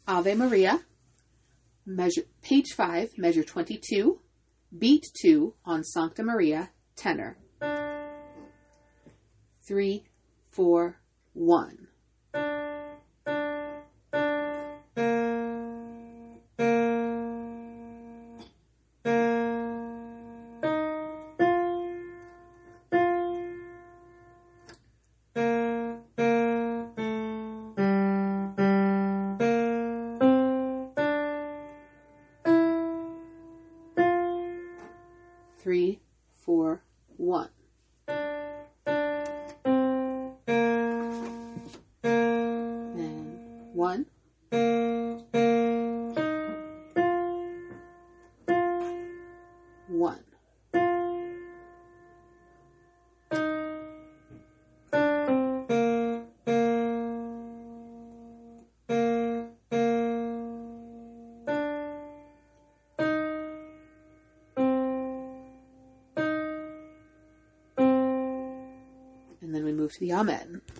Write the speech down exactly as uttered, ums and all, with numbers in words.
Ave Maria, measure, page five, measure twenty-two, beat two on Sancta Maria, tenor. Three, four, one. Three, four, one. And one. One. And then we move to the Amen.